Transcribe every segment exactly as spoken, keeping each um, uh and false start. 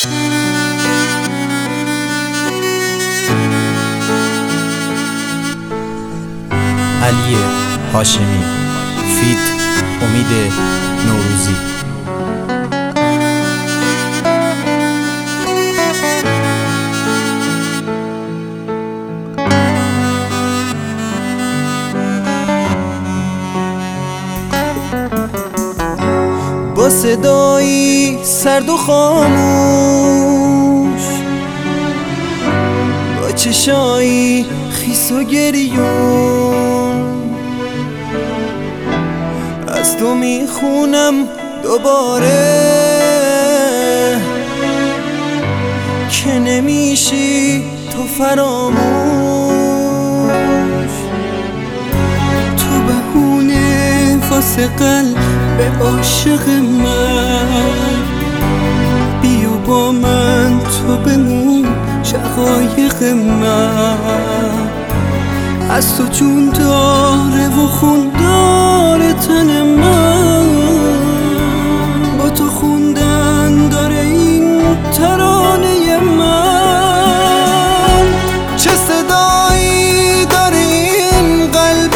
علی هاشمی فیت امید نوروزی. با صدایی سرد و خاموش، با چشایی خیس و گریون، از تو میخونم دوباره که نمیشی تو فراموش. تو بهونه واسه قلب عاشق من، بیا با من تو بمون شقایق من. از تو جون داره و خون داره تن من، با تو خوندن داره این ترانه من. چه صدایی داره این قلب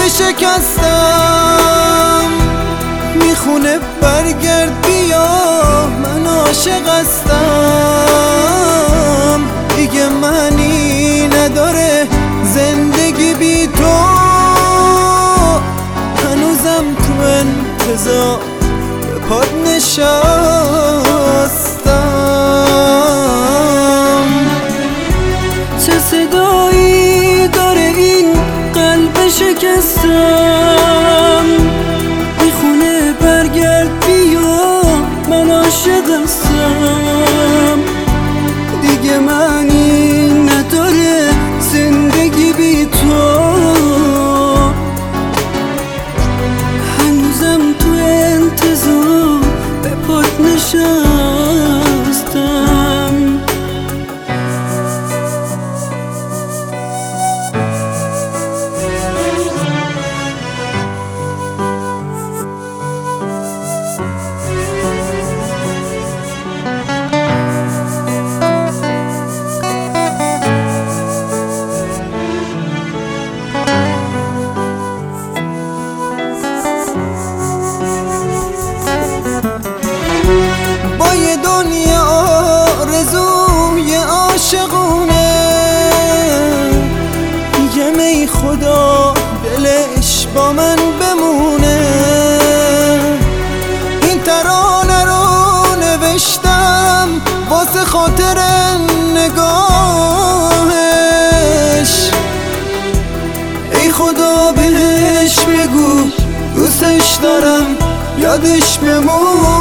شکستم، میخونه برگرد بیا من عاشق هستم. دیگه معنی نداره زندگی بی تو، هنوزم تو انتظار به پات نشستم. چه صدایی داره این قلب شکستم، میخونه برگرد بیا من عاشق هستم. دیگه معنی نداره زندگی بی تو، هنوزم تو انتظار به پات نشستم. با یه دنیا آرزوی عاشقونه، میگم ای خدا دلش با من بمونه. این ترانه رو نوشتم واسه خاطر نگاهش، ای خدا بهش بگو دوستش دارم یادش بمونه.